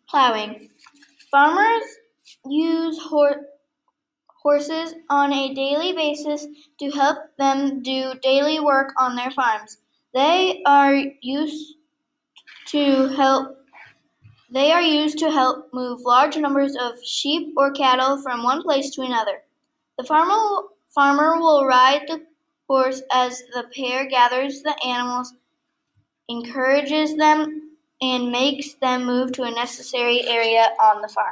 Plowing. Farmers use horses on a daily basis to help them do daily work on their farms. They are used to help move large numbers of sheep or cattle from one place to another. The farmer will ride the horse as the pair gathers the animals, encourages them, and makes them move to a necessary area on the farm.